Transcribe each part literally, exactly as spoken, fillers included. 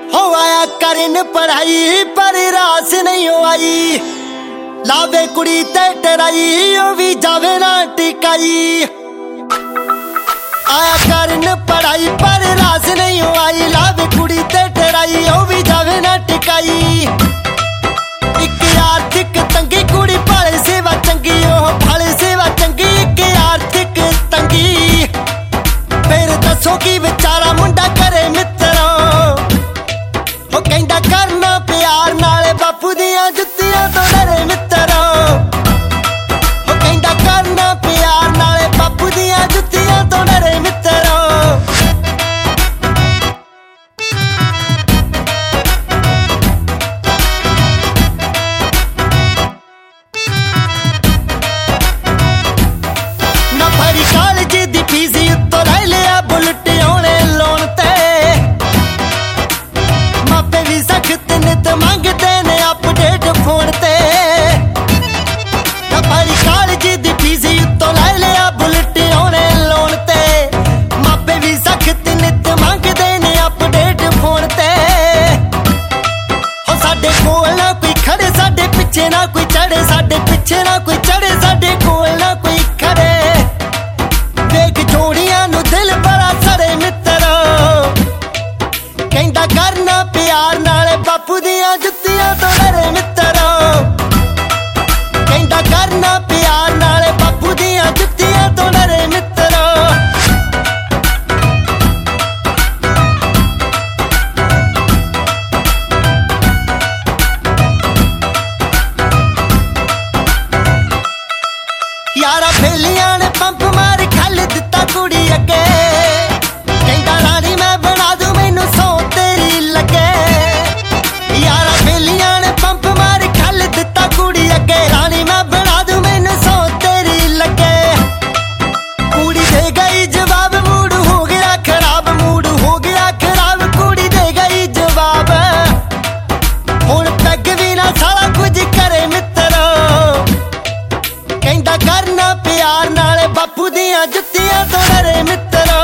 हो आया करन पढ़ाई पर रास नहीं हो आई, लावे कुड़ी ते टराई ओ भी जावे ना टिकाई। आया करन पढ़ाई पर रास नहीं हो आई, लावे कुड़ी ते टराई ओ भी जावे ना टिकाई। एक आर्थिक तंगी कुड़ी भाले सेवा चंगी, ओह भाले सेवा चंगी एक आर्थिक तंगी। फिर दसो की बेचारा मुंडा करे मित्रों, हो कहंदा करना प्यार नाले बापू दियां जुत्तियां तो डरे मित्रों। हो कहंदा करना प्यार नाले बापू दियां जुत्तियां तो डरे मित्रों। ना भरी कॉलेज दी फीस उत्तों लै लिया बुलेट आने लोन ते, मापे भी सख्त नित मंगदे ने अपडेट फोन ते। ना भरी कॉलेज दी फीस उत्तों लै लिया बुलेट आने लोन ते, मापे भी सख्त नित मंगदे ने अपडेट फोन ते। हो साडे कोल ना कोई खड़े, साडे पिछे ना कोई चढ़े, साडे पिछे ना कोई चढ़े, साडे कोल ना कोई खड़े। देख जोड़ियां नू दिल बड़ा सड़े मित्रों, कहंदा करना प्यार नाले बापू दियां जुत्तियां तो डरे मित्रों। कहंदा करना प्यार नाले बापू दियां जुत्तियां तो डरे मित्रों। यारा बेलियां ने पंप मार खल दिता कुड़ी अगे, कहंदा रानी मैं बना दूं मैनू सौ तेरी लगे। यारा बेलियां ने पंप मार खल दिता कुड़ी अगे, रानी मैं बना दूं मैनू सौ तेरी लगे। कुड़ी दे गई जवाब, मूड हो गया खराब, मूड हो गया खराब, कुड़ी दे गई जवाब। हुण पैग भी ना सारा कुछ करे मित्रों, कहंदा करना प्यार नाले बापू दियां जुत्तियां तो डरे मित्रों।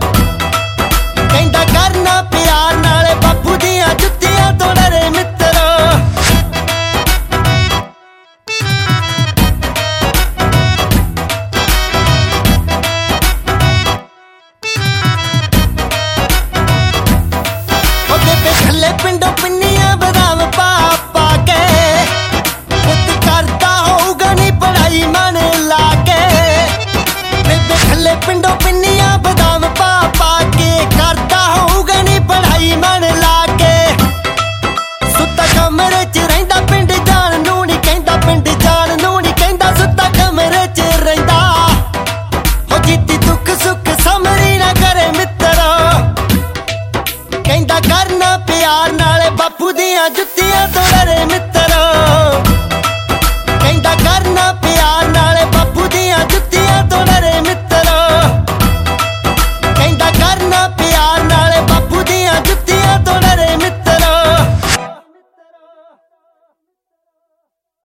कहंदा करना प्यार नाले बापू दियां जुत्तियां तो डरे मित्रों। ओ बेबे खल्ले पिंडों पिन्नियां बदाम पा पा के, पुत्त करदा होऊगा नी पढ़ाई मन ला के। बेबे खल्ले पिंडों पिन्नियां बदाम पा पा के, करदा होऊगा नी पढ़ाई मन ला के। सुत्ता कमरे च रहिंदा पिंड जान नूं नी कहंदा, पिंड जान नूं नी कहंदा, सुत्ता कमरे च रहिंदा। हो जीती दुख सुख समरी ना करे मित्रों, कहंदा करना प्यार नाले बापू दियां जुत्तियां